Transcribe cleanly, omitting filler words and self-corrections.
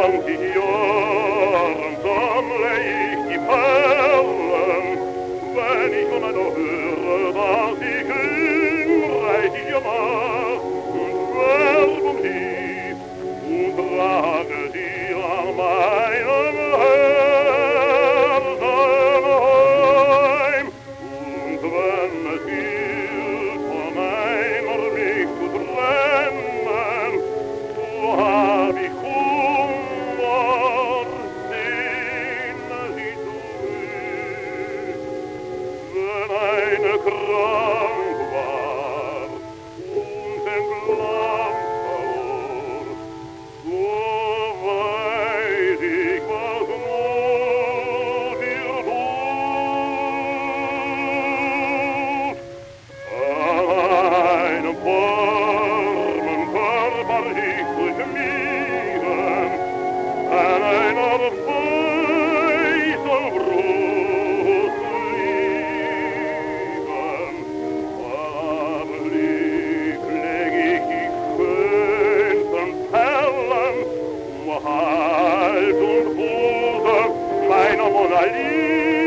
20 Jahren sammle ich die Perlen, wenn ich von einer höre, dass ich unreich gemacht und Werbung lieb und trage sie an meinem Herzen heim. Und wenn es gilt, von einer mich zu trennen, so hab ich Kummer, den sie zurück. Wenn eine krank war und den Glanz verlor, so weiß ich, was Not ihr tut. An einem warmen Körper ich durchmieren, an einer weißen Brust liegen. Aber lieb leg ich die schönsten Perlen um Hals und Busen meiner Mona Lisa.